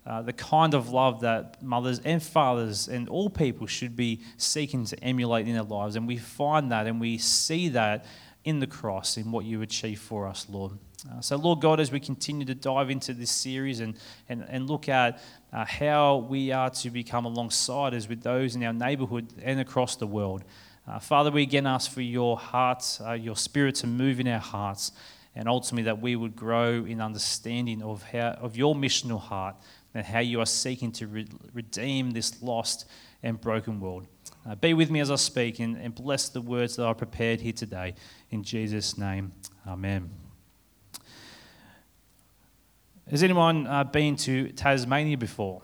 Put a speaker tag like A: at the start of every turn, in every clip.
A: the kind of love that mothers and fathers and all people should be seeking to emulate in their lives. And we find that and we see that in the cross, in what you achieve for us, Lord. So, Lord God, as we continue to dive into this series and look at how we are to become alongside us with those in our neighbourhood and across the world, Father, we again ask for your heart, your spirit to move in our hearts, and ultimately that we would grow in understanding of your missional heart and how you are seeking to redeem this lost and broken world. Be with me as I speak and bless the words that I prepared here today. In Jesus' name, amen. Has anyone been to Tasmania before?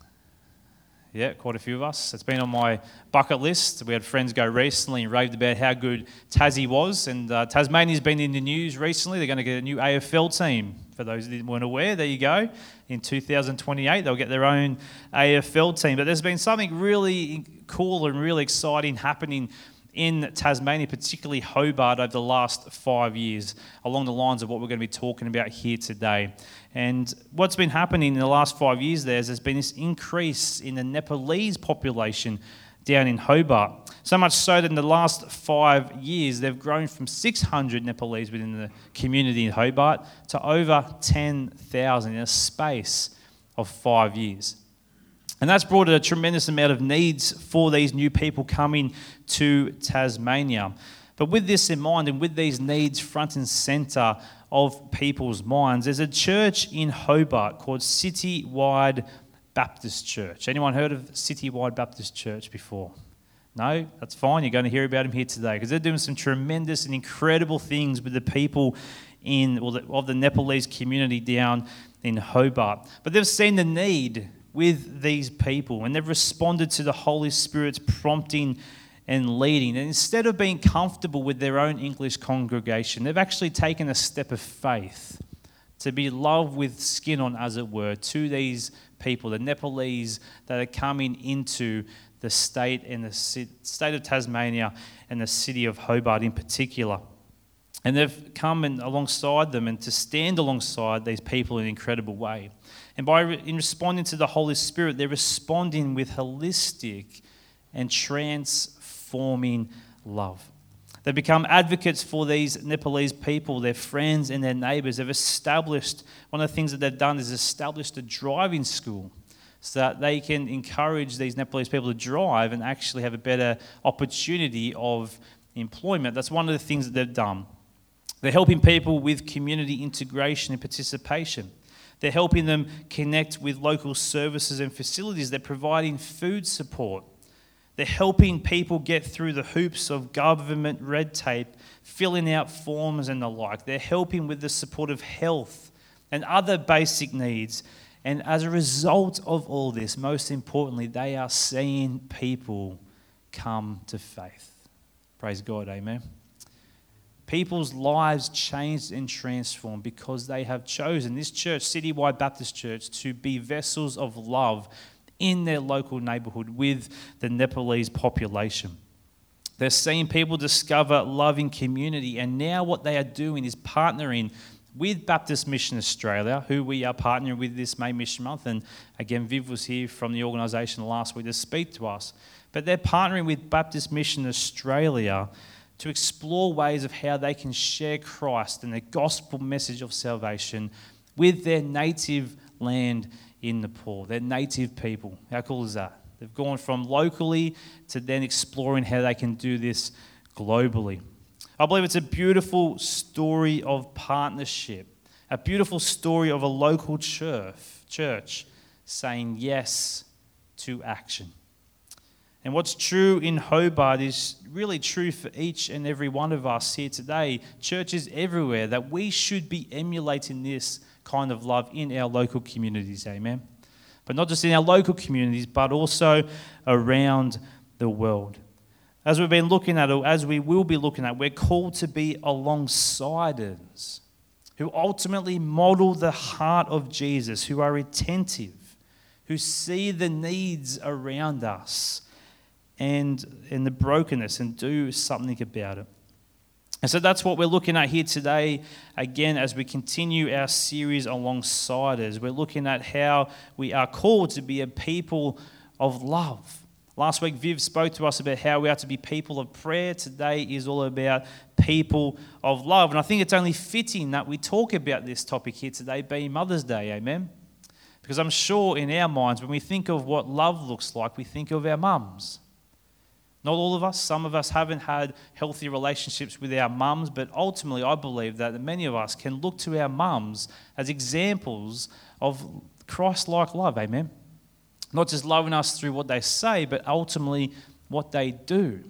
A: Yeah, quite a few of us. It's been on my bucket list. We had friends go recently and raved about how good Tassie was. And Tasmania's been in the news recently. They're going to get a new AFL team. For those that weren't aware, there you go. In 2028, they'll get their own AFL team. But there's been something really cool and really exciting happening in Tasmania, particularly Hobart, over the last 5 years, along the lines of what we're going to be talking about here today. And what's been happening in the last 5 years there's been this increase in the Nepalese population down in Hobart. So much so that in the last 5 years, they've grown from 600 Nepalese within the community in Hobart to over 10,000 in a space of 5 years. And that's brought a tremendous amount of needs for these new people coming to Tasmania. But with this in mind and with these needs front and centre of people's minds, there's a church in Hobart called Citywide Baptist Church. Anyone heard of Citywide Baptist Church before? No? That's fine. You're going to hear about them here today because they're doing some tremendous and incredible things with the people of the Nepalese community down in Hobart. But they've seen the need with these people, and they've responded to the Holy Spirit's prompting and leading. And instead of being comfortable with their own English congregation, they've actually taken a step of faith to be love with skin on, as it were, to these people, the Nepalese that are coming into the state and the state of Tasmania and the city of Hobart in particular. And they've come alongside them and to stand alongside these people in an incredible way. And in responding to the Holy Spirit, they're responding with holistic and transforming love. They've become advocates for these Nepalese people, their friends and their neighbours. They've established, one of the things that they've done is established a driving school so that they can encourage these Nepalese people to drive and actually have a better opportunity of employment. That's one of the things that they've done. They're helping people with community integration and participation. They're helping them connect with local services and facilities. They're providing food support. They're helping people get through the hoops of government red tape, filling out forms and the like. They're helping with the support of health and other basic needs. And as a result of all this, most importantly, they are seeing people come to faith. Praise God, amen. People's lives changed and transformed because they have chosen this church, Citywide Baptist Church, to be vessels of love in their local neighbourhood with the Nepalese population. They're seeing people discover loving community, and now what they are doing is partnering with Baptist Mission Australia, who we are partnering with this May Mission Month. And again, Viv was here from the organisation last week to speak to us. But they're partnering with Baptist Mission Australia to explore ways of how they can share Christ and the gospel message of salvation with their native land in Nepal, their native people. How cool is that? They've gone from locally to then exploring how they can do this globally. I believe it's a beautiful story of partnership, a beautiful story of a local church saying yes to action. And what's true in Hobart is really true for each and every one of us here today, churches everywhere, that we should be emulating this kind of love in our local communities, amen? But not just in our local communities, but also around the world. As we've been looking at, or as we will be looking at, we're called to be alongsiders who ultimately model the heart of Jesus, who are attentive, who see the needs around us and the brokenness and do something about it. And so that's what we're looking at here today, again, as we continue our series alongside us. We're looking at how we are called to be a people of love. Last week, Viv spoke to us about how we are to be people of prayer. Today is all about people of love. And I think it's only fitting that we talk about this topic here today, being Mother's Day, amen? Because I'm sure in our minds, when we think of what love looks like, we think of our mums. Not all of us. Some of us haven't had healthy relationships with our mums, but ultimately I believe that many of us can look to our mums as examples of Christ-like love, amen? Not just loving us through what they say, but ultimately what they do.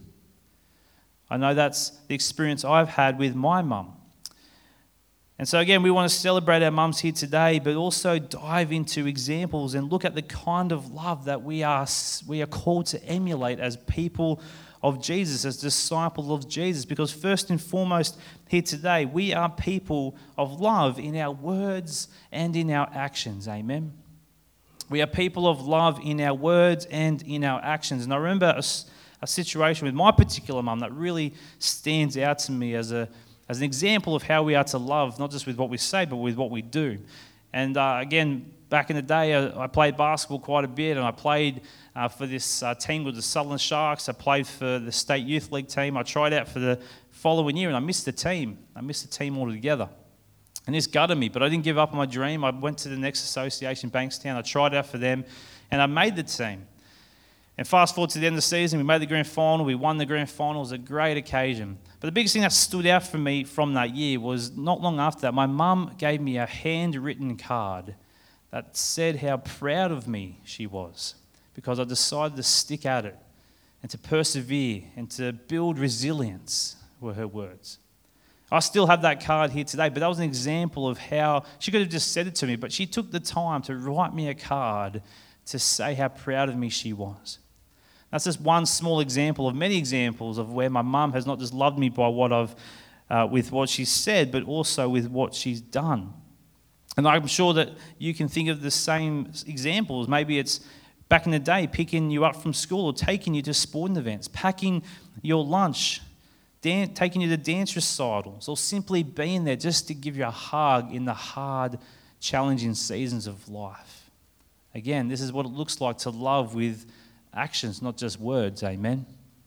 A: I know that's the experience I've had with my mum. And so again, we want to celebrate our mums here today, but also dive into examples and look at the kind of love that we are called to emulate as people of Jesus, as disciples of Jesus. Because first and foremost here today, we are people of love in our words and in our actions. Amen. We are people of love in our words and in our actions. And I remember a situation with my particular mum that really stands out to me as an example of how we are to love, not just with what we say, but with what we do. And again, back in the day, I played basketball quite a bit, and I played for this team called the Sutherland Sharks. I played for the State Youth League team. I tried out for the following year, and I missed the team. I missed the team altogether. And this gutted me, but I didn't give up on my dream. I went to the next association, Bankstown. I tried out for them, and I made the team. And fast forward to the end of the season, we made the grand final. We won the grand final. It was a great occasion. But the biggest thing that stood out for me from that year was not long after that, my mum gave me a handwritten card that said how proud of me she was because I decided to stick at it and to persevere and to build resilience, were her words. I still have that card here today, but that was an example of how she could have just said it to me, but she took the time to write me a card to say how proud of me she was. That's just one small example of many examples of where my mum has not just loved me by with what she said, but also with what she's done. And I'm sure that you can think of the same examples. Maybe it's back in the day, picking you up from school or taking you to sporting events, packing your lunch, taking you to dance recitals, or simply being there just to give you a hug in the hard, challenging seasons of life. Again, this is what it looks like to love with actions, not just words, amen?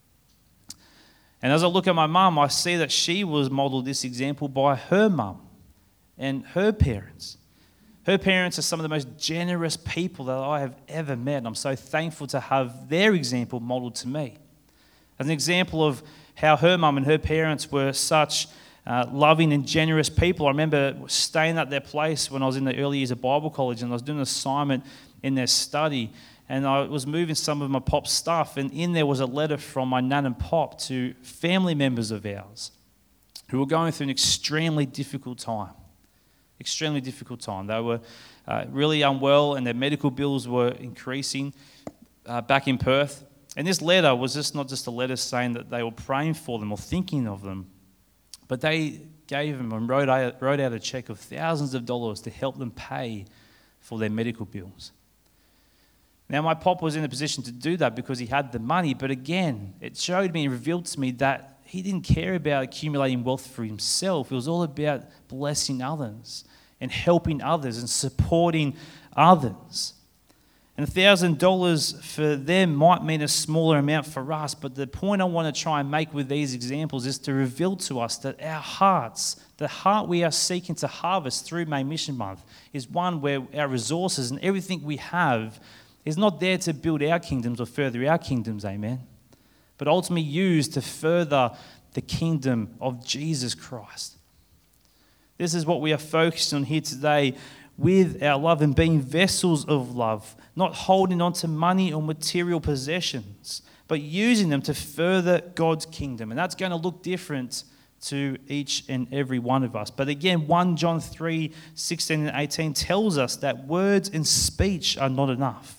A: And as I look at my mum, I see that she was modelled this example by her mum and her parents. Her parents are some of the most generous people that I have ever met, and I'm so thankful to have their example modelled to me. As an example of how her mum and her parents were such loving and generous people. I remember staying at their place when I was in the early years of Bible college, and I was doing an assignment in their study, and I was moving some of my pop's stuff, and in there was a letter from my nan and pop to family members of ours who were going through an extremely difficult time. Extremely difficult time. They were really unwell, and their medical bills were increasing back in Perth. And this letter was just not just a letter saying that they were praying for them or thinking of them, but they gave them and wrote out a check of thousands of dollars to help them pay for their medical bills. Now, my pop was in a position to do that because he had the money, but again, it showed me and revealed to me that he didn't care about accumulating wealth for himself. It was all about blessing others and helping others and supporting others. And $1,000 for them might mean a smaller amount for us, but the point I want to try and make with these examples is to reveal to us that our hearts, the heart we are seeking to harvest through May Mission Month, is one where our resources and everything we have is not there to build our kingdoms or further our kingdoms, amen, but ultimately used to further the kingdom of Jesus Christ. This is what we are focused on here today with our love and being vessels of love, not holding on to money or material possessions, but using them to further God's kingdom. And that's going to look different to each and every one of us. But again, 1 John 3:16 and 18 tells us that words and speech are not enough.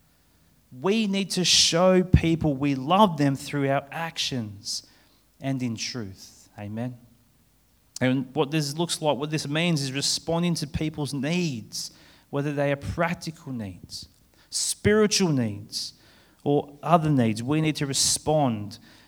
A: We need to show people we love them through our actions and in truth. Amen. And what this looks like, what this means is responding to people's needs, whether they are practical needs, spiritual needs, or other needs. We need to respond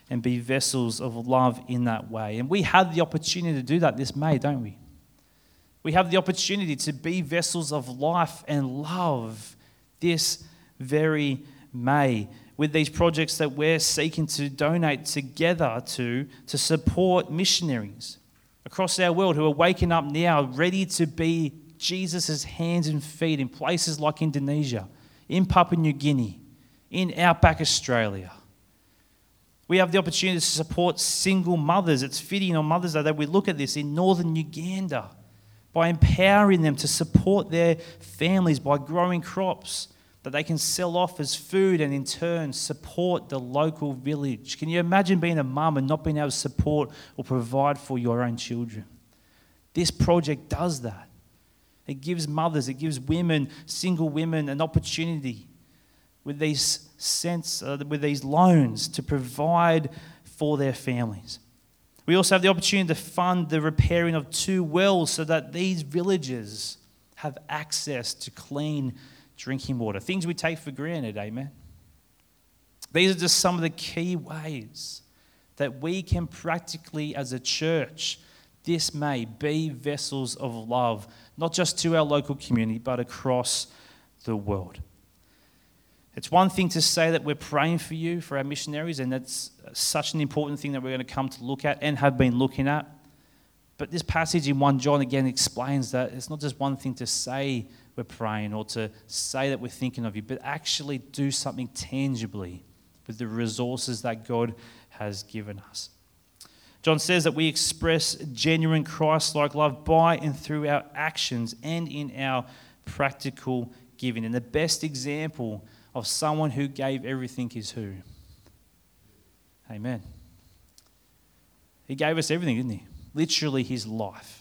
A: and be vessels of love in that way. And we have the opportunity to do that this May, don't we? We have the opportunity to be vessels of life and love this very May with these projects that we're seeking to donate together to support missionaries across our world who are waking up now ready to be Jesus' hands and feet in places like Indonesia, in Papua New Guinea, in outback Australia. We have the opportunity to support single mothers. It's fitting on Mother's Day that we look at this in northern Uganda by empowering them to support their families by growing crops that they can sell off as food and in turn support the local village. Can you imagine being a mum and not being able to support or provide for your own children? This project does that. It gives mothers, it gives women, single women, an opportunity with these loans to provide for their families. We also have the opportunity to fund the repairing of 2 wells so that these villages have access to clean drinking water. Things we take for granted, amen? These are just some of the key ways that we can practically, as a church, this May, be vessels of love, not just to our local community, but across the world. It's one thing to say that we're praying for you, for our missionaries, and that's such an important thing that we're going to come to look at and have been looking at. But this passage in 1 John again explains that it's not just one thing to say we're praying or to say that we're thinking of you, but actually do something tangibly with the resources that God has given us. John says that we express genuine Christ-like love by and through our actions and in our practical giving. And the best example of someone who gave everything is who? Amen. He gave us everything, didn't he? Literally his life.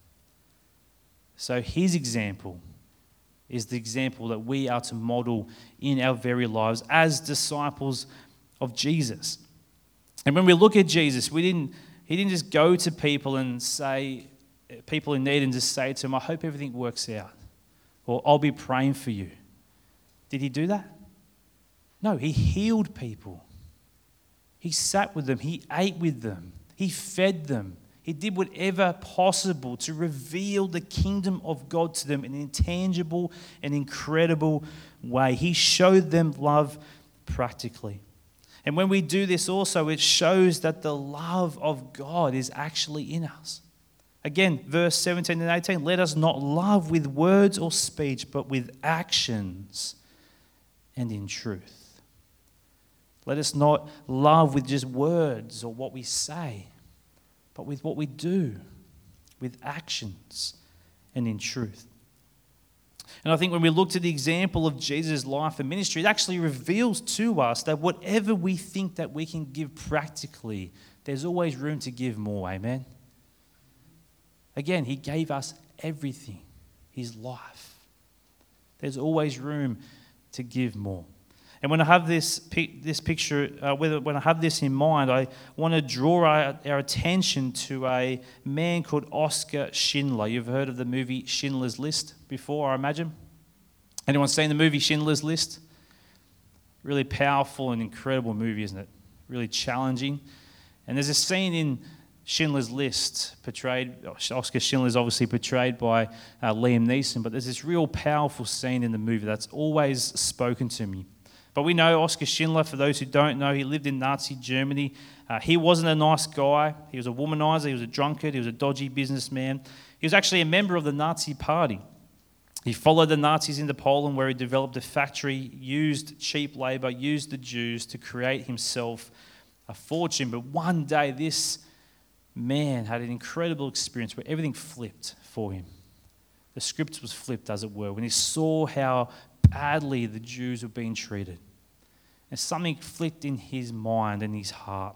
A: So his example is the example that we are to model in our very lives as disciples of Jesus. And when we look at Jesus, he didn't just go to people and say, people in need and just say to them, I hope everything works out, or I'll be praying for you. Did he do that? No, he healed people. He sat with them. He ate with them. He fed them. He did whatever possible to reveal the kingdom of God to them in an intangible and incredible way. He showed them love practically. And when we do this also, it shows that the love of God is actually in us. Again, verse 17 and 18, let us not love with words or speech, but with actions and in truth. Let us not love with just words or what we say, but with what we do, with actions and in truth. And I think when we look to the example of Jesus' life and ministry, it actually reveals to us that whatever we think that we can give practically, there's always room to give more, amen? Again, he gave us everything, his life. There's always room to give more. And when I have this picture, when I have this in mind, I want to draw our attention to a man called Oskar Schindler. You've heard of the movie Schindler's List before, I imagine? Anyone seen the movie Schindler's List? Really powerful and incredible movie, isn't it? Really challenging. And there's a scene in Schindler's List Oskar Schindler is obviously portrayed by Liam Neeson, but there's this real powerful scene in the movie that's always spoken to me. But we know Oskar Schindler, for those who don't know, he lived in Nazi Germany. He wasn't a nice guy. He was a womanizer. He was a drunkard. He was a dodgy businessman. He was actually a member of the Nazi Party. He followed the Nazis into Poland, where he developed a factory, used cheap labor, used the Jews to create himself a fortune. But one day, this man had an incredible experience where everything flipped for him. The script was flipped, as it were, when he saw how badly the Jews were being treated. And something flicked in his mind and his heart.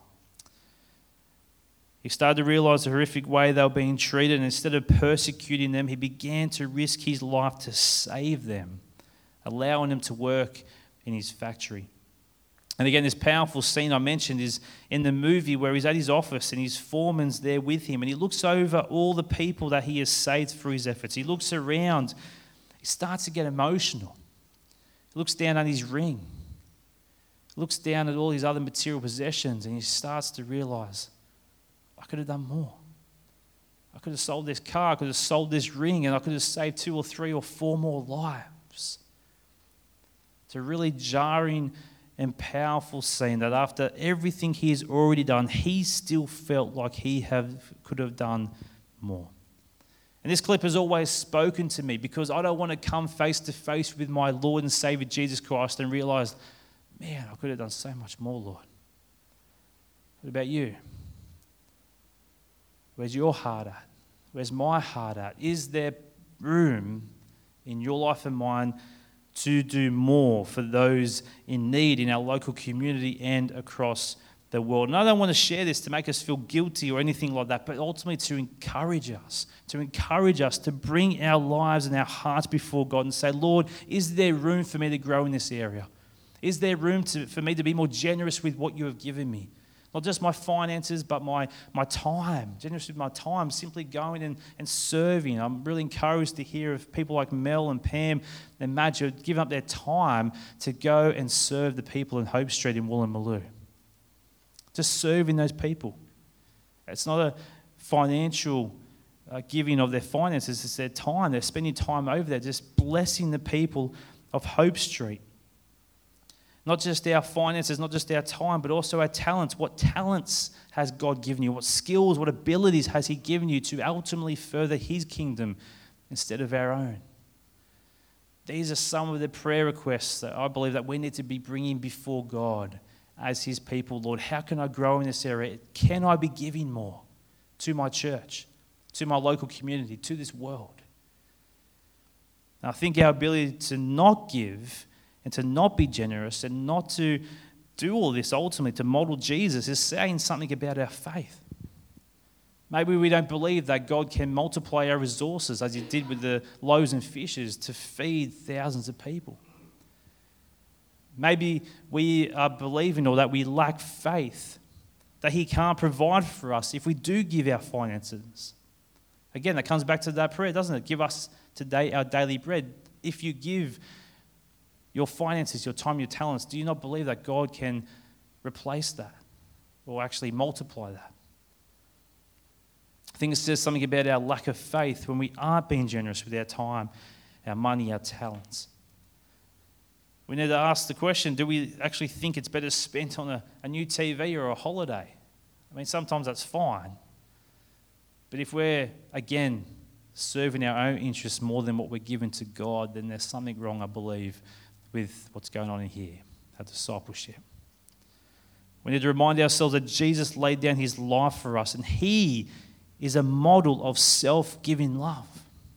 A: He started to realize the horrific way they were being treated, and instead of persecuting them, he began to risk his life to save them, allowing them to work in his factory. And again, this powerful scene I mentioned is in the movie where he's at his office and his foreman's there with him, and he looks over all the people that he has saved through his efforts. He looks around. He starts to get emotional. He looks down at his ring. Looks down at all his other material possessions and he starts to realize, I could have done more. I could have sold this car, I could have sold this ring, and I could have saved 2 or 3 or 4 more lives. It's a really jarring and powerful scene that after everything he's already done, he still felt like he could have done more. And this clip has always spoken to me because I don't want to come face to face with my Lord and Savior Jesus Christ and realize, man, I could have done so much more, Lord. What about you? Where's your heart at? Where's my heart at? Is there room in your life and mine to do more for those in need in our local community and across the world? And I don't want to share this to make us feel guilty or anything like that, but ultimately to encourage us to bring our lives and our hearts before God and say, Lord, is there room for me to grow in this area? Is there room for me to be more generous with what you have given me? Not just my finances, but my time. Generous with my time, simply going and serving. I'm really encouraged to hear of people like Mel and Pam and Madge who give up their time to go and serve the people in Hope Street in Woolloomooloo. Just serving those people. It's not a financial giving of their finances, it's their time. They're spending time over there just blessing the people of Hope Street. Not just our finances, not just our time, but also our talents. What talents has God given you? What skills, what abilities has He given you to ultimately further His kingdom instead of our own? These are some of the prayer requests that I believe that we need to be bringing before God as His people. Lord, how can I grow in this area? Can I be giving more to my church, to my local community, to this world? And I think our ability to not give and to not be generous and not to do all this ultimately to model Jesus is saying something about our faith. Maybe we don't believe that God can multiply our resources as He did with the loaves and fishes to feed thousands of people. Maybe we are believing or that we lack faith that He can't provide for us if we do give our finances. Again, that comes back to that prayer, doesn't it? Give us today our daily bread. If you give your finances, your time, your talents, do you not believe that God can replace that or actually multiply that? I think it says something about our lack of faith when we aren't being generous with our time, our money, our talents. We need to ask the question, do we actually think it's better spent on a new TV or a holiday? I mean, sometimes that's fine. But if we're, again, serving our own interests more than what we're giving to God, then there's something wrong, I believe, with what's going on in here, our discipleship. We need to remind ourselves that Jesus laid down His life for us, and He is a model of self-giving love.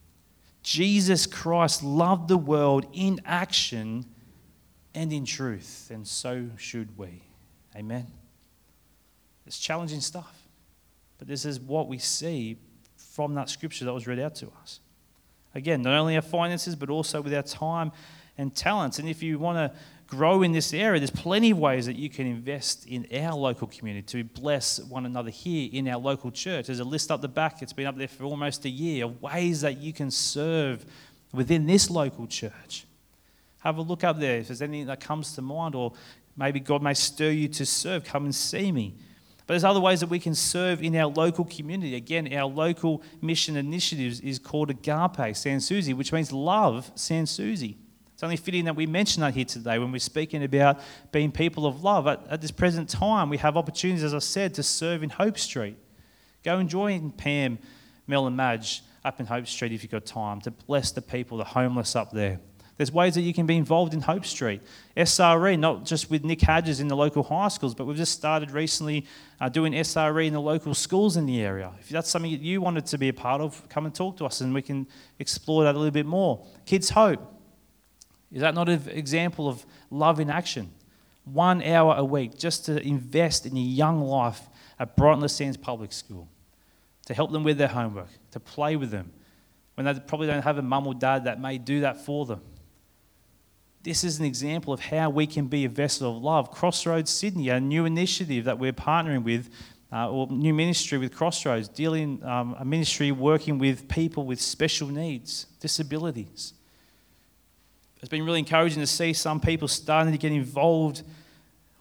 A: Jesus Christ loved the world in action and in truth, and so should we. Amen. It's challenging stuff, but this is what we see from that scripture that was read out to us. Again, not only our finances, but also with our time and talents. And if you want to grow in this area, there's plenty of ways that you can invest in our local community to bless one another here in our local church. There's a list up the back. It's been up there for almost a year of ways that you can serve within this local church. Have a look up there. If there's anything that comes to mind, or maybe God may stir you to serve, come and see me. But there's other ways that we can serve in our local community. Again, our local mission initiatives is called Agape Sans Souci, which means love Sans Souci. It's only fitting that we mention that here today when we're speaking about being people of love. At this present time, we have opportunities, as I said, to serve in Hope Street. Go and join Pam, Mel and Madge up in Hope Street if you've got time, to bless the people, the homeless up there. There's ways that you can be involved in Hope Street. SRE, not just with Nick Hadges in the local high schools, but we've just started recently doing SRE in the local schools in the area. If that's something that you wanted to be a part of, come and talk to us and we can explore that a little bit more. Kids Hope. Is that not an example of love in action? 1 hour a week just to invest in your young life at Brighton Le Sands Public School, to help them with their homework, to play with them, when they probably don't have a mum or dad that may do that for them. This is an example of how we can be a vessel of love. Crossroads Sydney, a new initiative that we're partnering with, or new ministry with Crossroads, dealing a ministry working with people with special needs, disabilities. It's been really encouraging to see some people starting to get involved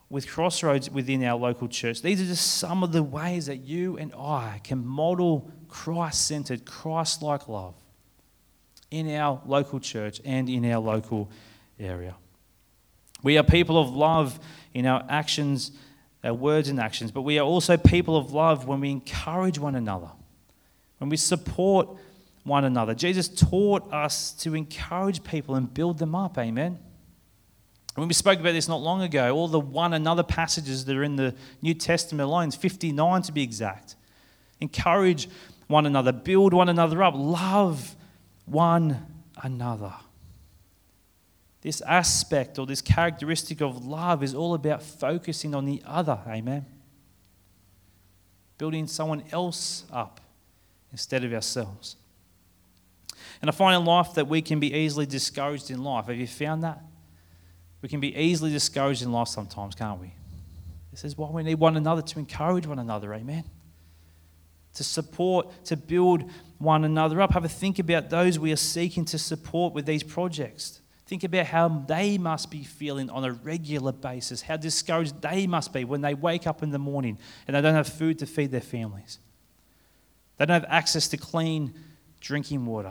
A: with Crossroads within our local church. These are just some of the ways that you and I can model Christ-centered, Christ-like love in our local church and in our local area. We are people of love in our actions, our words and actions, but we are also people of love when we encourage one another, when we support one another. Jesus taught us to encourage people and build them up, amen? When we spoke about this not long ago, all the one another passages that are in the New Testament alone, 59 to be exact. Encourage one another, build one another up, love one another. This aspect or this characteristic of love is all about focusing on the other, amen? Building someone else up instead of ourselves. And I find in life that we can be easily discouraged in life. Have you found that? We can be easily discouraged in life sometimes, can't we? This is why we need one another, to encourage one another, amen? To support, to build one another up. Have a think about those we are seeking to support with these projects. Think about how they must be feeling on a regular basis, how discouraged they must be when they wake up in the morning and they don't have food to feed their families. They don't have access to clean drinking water.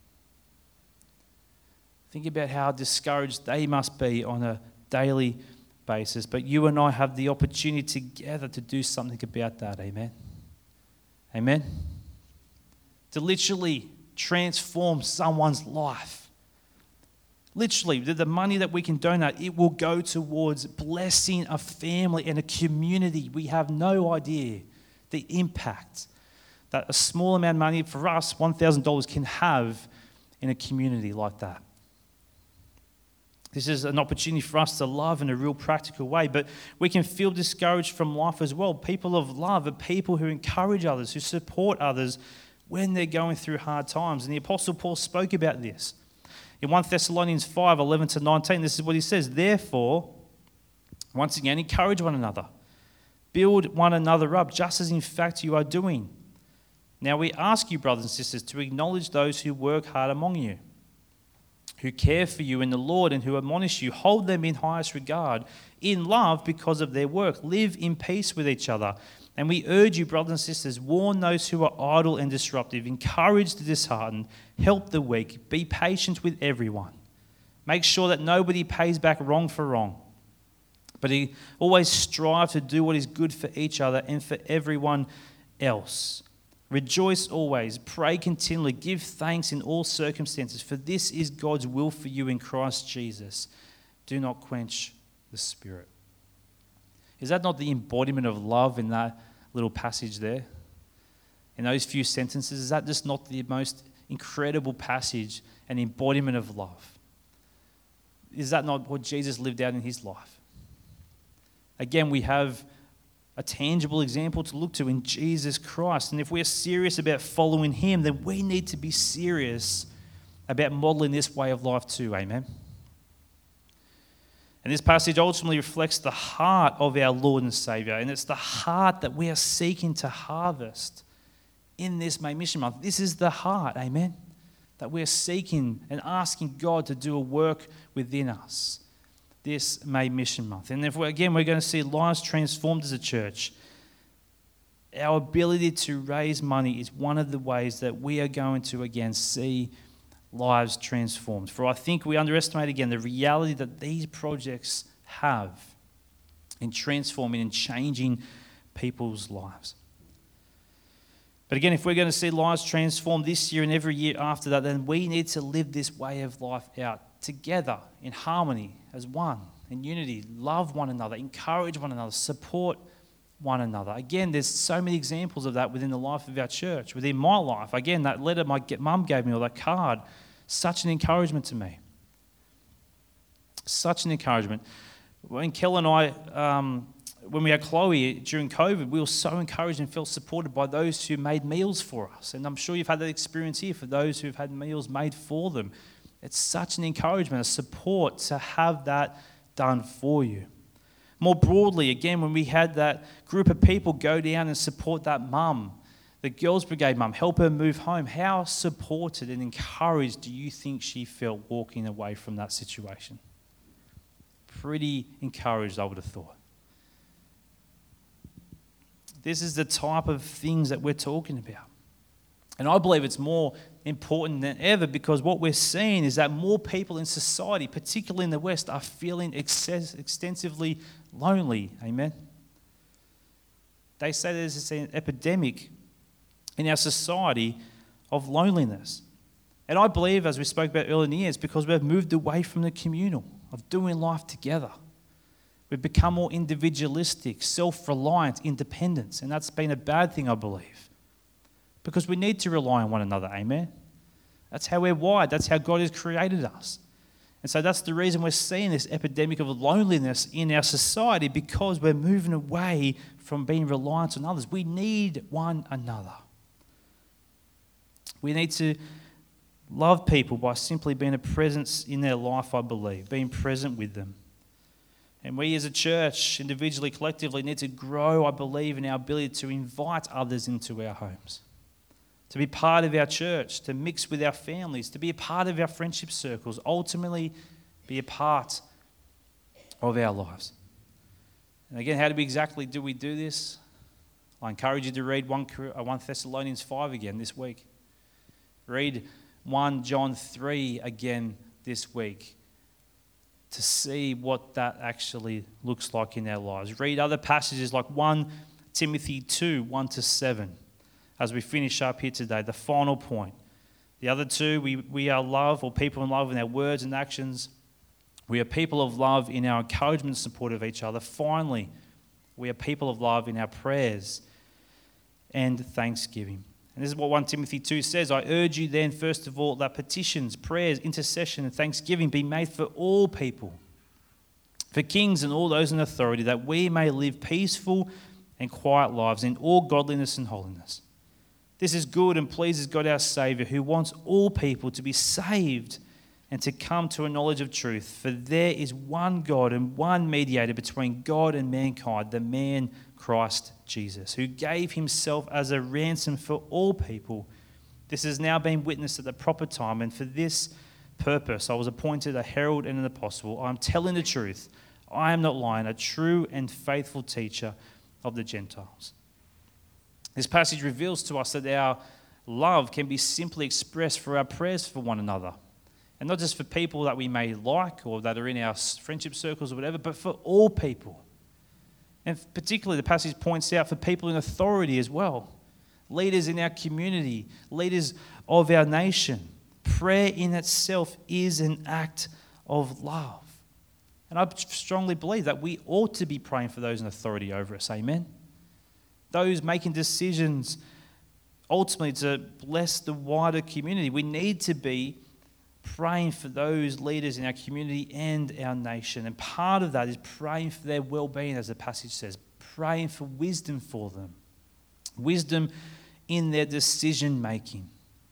A: Think about how discouraged they must be on a daily basis. But you and I have the opportunity together to do something about that. Amen? Amen? To literally transform someone's life. Literally, the money that we can donate, it will go towards blessing a family and a community. We have no idea the impact that a small amount of money for us, $1,000, can have in a community like that. This is an opportunity for us to love in a real practical way, but we can feel discouraged from life as well. People of love are people who encourage others, who support others when they're going through hard times. And the Apostle Paul spoke about this. In 1 Thessalonians 5, 11 to 19, this is what he says. Therefore, once again, encourage one another. Build one another up, just as in fact you are doing. Now we ask you, brothers and sisters, to acknowledge those who work hard among you, who care for you in the Lord and who admonish you. Hold them in highest regard, in love because of their work. Live in peace with each other. And we urge you, brothers and sisters, warn those who are idle and disruptive. Encourage the disheartened. Help the weak. Be patient with everyone. Make sure that nobody pays back wrong for wrong. But always strive to do what is good for each other and for everyone else. Rejoice always, pray continually, give thanks in all circumstances, for this is God's will for you in Christ Jesus. Do not quench the Spirit. Is that not the embodiment of love in that little passage there? In those few sentences, is that just not the most incredible passage and embodiment of love? Is that not what Jesus lived out in his life? Again, we have a tangible example to look to in Jesus Christ. And if we're serious about following him, then we need to be serious about modeling this way of life too. Amen? And this passage ultimately reflects the heart of our Lord and Savior. And it's the heart that we are seeking to harvest in this May Mission Month. This is the heart, amen? That we're seeking and asking God to do a work within us this May Mission Month. And if we're going to see lives transformed as a church, our ability to raise money is one of the ways that we are going to, again, see lives transformed. For I think we underestimate, again, the reality that these projects have in transforming and changing people's lives. But again, if we're going to see lives transformed this year and every year after that, then we need to live this way of life out together in harmony as one, in unity, love one another, encourage one another, support one another. Again, there's so many examples of that within the life of our church, within my life. Again, that letter my mum gave me, or that card, such an encouragement to me. Such an encouragement. When Kel and I, when we had Chloe during COVID, we were so encouraged and felt supported by those who made meals for us. And I'm sure you've had that experience here for those who've had meals made for them. It's such an encouragement, a support to have that done for you. More broadly, again, when we had that group of people go down and support that mum, the Girls Brigade mum, help her move home, how supported and encouraged do you think she felt walking away from that situation? Pretty encouraged, I would have thought. This is the type of things that we're talking about. And I believe it's more important than ever because what we're seeing is that more people in society, particularly in the West, are feeling extensively lonely. Amen? They say there's an epidemic in our society of loneliness. And I believe, as we spoke about earlier in the year, it's because we've moved away from the communal, of doing life together. We've become more individualistic, self-reliant, independent. And that's been a bad thing, I believe. Because we need to rely on one another, amen? That's how we're wired. That's how God has created us. And so that's the reason we're seeing this epidemic of loneliness in our society, because we're moving away from being reliant on others. We need one another. We need to love people by simply being a presence in their life, I believe, being present with them. And we as a church, individually, collectively, need to grow, I believe, in our ability to invite others into our homes, to be part of our church, to mix with our families, to be a part of our friendship circles, ultimately be a part of our lives. And again, how exactly do we do this? I encourage you to read 1 Thessalonians 5 again this week. Read 1 John 3 again this week to see what that actually looks like in our lives. Read other passages like 1 Timothy 2, 1-7. As we finish up here today, the final point. The other two, we are love, or people in love in our words and actions. We are people of love in our encouragement and support of each other. Finally, we are people of love in our prayers and thanksgiving. And this is what 1 Timothy 2 says. I urge you then, first of all, that petitions, prayers, intercession, and thanksgiving be made for all people, for kings and all those in authority, that we may live peaceful and quiet lives in all godliness and holiness. This is good and pleases God our Saviour, who wants all people to be saved and to come to a knowledge of truth. For there is one God and one mediator between God and mankind, the man Christ Jesus, who gave himself as a ransom for all people. This has now been witnessed at the proper time, and for this purpose I was appointed a herald and an apostle. I am telling the truth. I am not lying, a true and faithful teacher of the Gentiles. This passage reveals to us that our love can be simply expressed through our prayers for one another. And not just for people that we may like or that are in our friendship circles or whatever, but for all people. And particularly the passage points out for people in authority as well. Leaders in our community, leaders of our nation. Prayer in itself is an act of love. And I strongly believe that we ought to be praying for those in authority over us, amen? Those making decisions ultimately to bless the wider community. We need to be praying for those leaders in our community and our nation. And part of that is praying for their well-being, as the passage says, praying for wisdom for them, wisdom in their decision-making.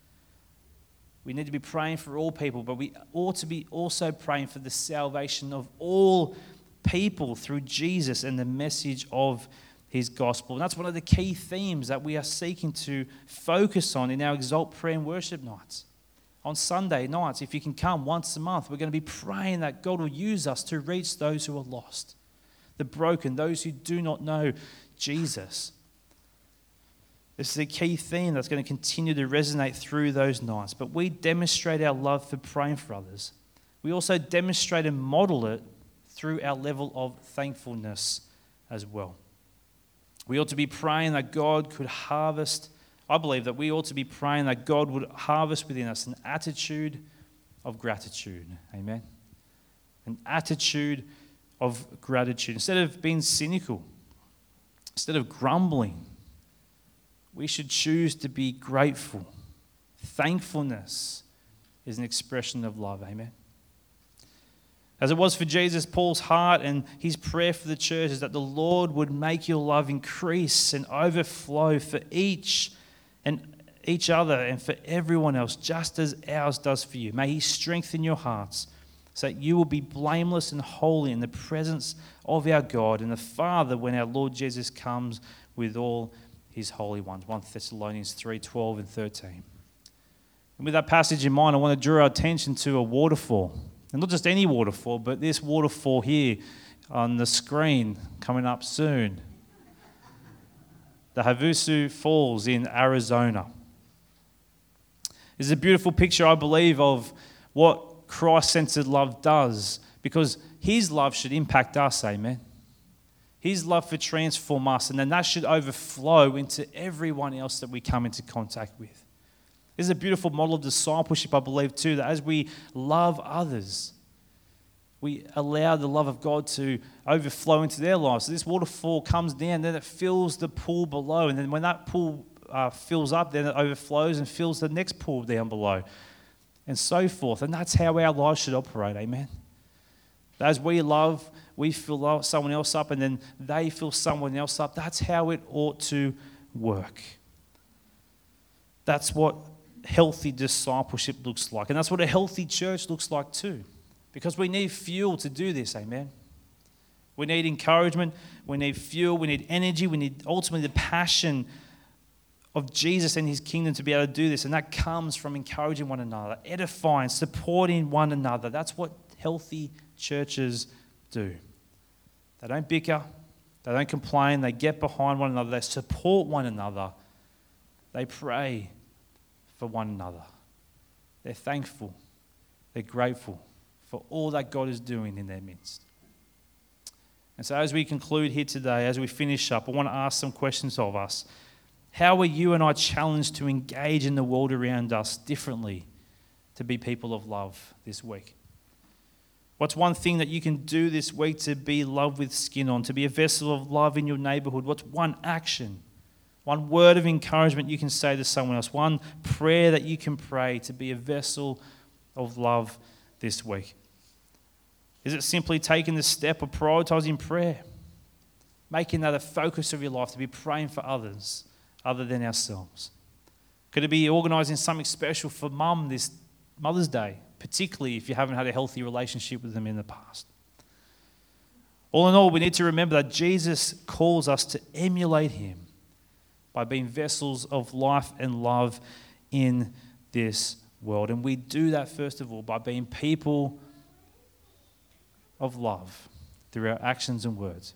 A: We need to be praying for all people, but we ought to be also praying for the salvation of all people through Jesus and the message of his gospel. And that's one of the key themes that we are seeking to focus on in our Exalt Prayer and Worship nights. On Sunday nights, if you can come once a month, we're going to be praying that God will use us to reach those who are lost, the broken, those who do not know Jesus. This is a key theme that's going to continue to resonate through those nights. But we demonstrate our love for praying for others. We also demonstrate and model it through our level of thankfulness as well. We ought to be praying that God could harvest. I believe that we ought to be praying that God would harvest within us an attitude of gratitude. Amen. An attitude of gratitude. Instead of being cynical, instead of grumbling, we should choose to be grateful. Thankfulness is an expression of love. Amen. As it was for Jesus, Paul's heart and his prayer for the church is that the Lord would make your love increase and overflow for each other and for everyone else, just as ours does for you. May he strengthen your hearts so that you will be blameless and holy in the presence of our God and the Father when our Lord Jesus comes with all his holy ones. 1 Thessalonians 3:12 and 13. And with that passage in mind, I want to draw our attention to a waterfall. And not just any waterfall, but this waterfall here on the screen coming up soon. the Havasu Falls in Arizona. This is a beautiful picture, I believe, of what Christ-centered love does, because his love should impact us, amen. His love should transform us, and then that should overflow into everyone else that we come into contact with. This is a beautiful model of discipleship, I believe, too, that as we love others, we allow the love of God to overflow into their lives. So this waterfall comes down, then it fills the pool below, and then when that pool fills up, then it overflows and fills the next pool down below, and so forth. And that's how our lives should operate, amen. As we love, we fill someone else up, and then they fill someone else up. That's how it ought to work. That's what healthy discipleship looks like. And that's what a healthy church looks like too. Because we need fuel to do this, amen. We need encouragement, we need fuel, we need energy, we need ultimately the passion of Jesus and his kingdom to be able to do this. And that comes from encouraging one another, edifying, supporting one another. That's what healthy churches do. They don't bicker, they don't complain, they get behind one another, they support one another, they pray for one another. They're thankful, they're grateful for all that God is doing in their midst. And so as we conclude here today, as we finish up, I want to ask some questions of us. How are you and I challenged to engage in the world around us differently to be people of love this week? What's one thing that you can do this week to be love with skin on, to be a vessel of love in your neighborhood? What's one action, one word of encouragement you can say to someone else, one prayer that you can pray to be a vessel of love this week? Is it simply taking the step of prioritizing prayer, making that a focus of your life to be praying for others other than ourselves? Could it be organising something special for mum this Mother's Day, particularly if you haven't had a healthy relationship with them in the past? All in all, we need to remember that Jesus calls us to emulate him by being vessels of life and love in this world. And we do that, first of all, by being people of love through our actions and words.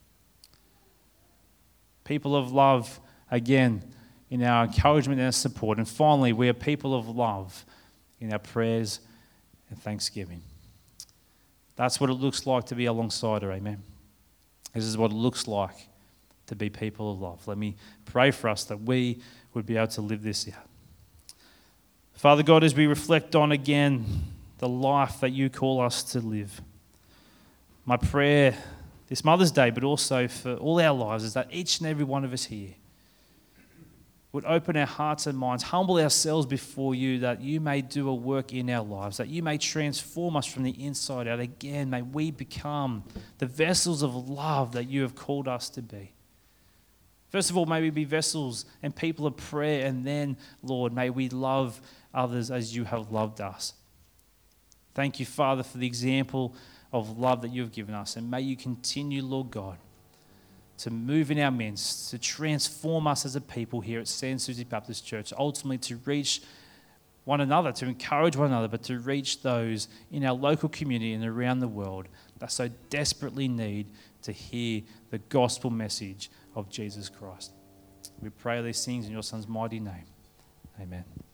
A: People of love, again, in our encouragement and our support. And finally, we are people of love in our prayers and thanksgiving. That's what it looks like to be alongside her, amen. This is what it looks like to be people of love. Let me pray for us that we would be able to live this out. Father God, as we reflect on again the life that you call us to live, my prayer this Mother's Day, but also for all our lives, is that each and every one of us here would open our hearts and minds, humble ourselves before you, that you may do a work in our lives, that you may transform us from the inside out. Again, may we become the vessels of love that you have called us to be. First of all, may we be vessels and people of prayer, and then, Lord, may we love others as you have loved us. Thank you, Father, for the example of love that you have given us, and may you continue, Lord God, to move in our midst, to transform us as a people here at San Susie Baptist Church, ultimately to reach one another, to encourage one another, but to reach those in our local community and around the world that so desperately need to hear the gospel message of Jesus Christ. We pray these things in your Son's mighty name. Amen.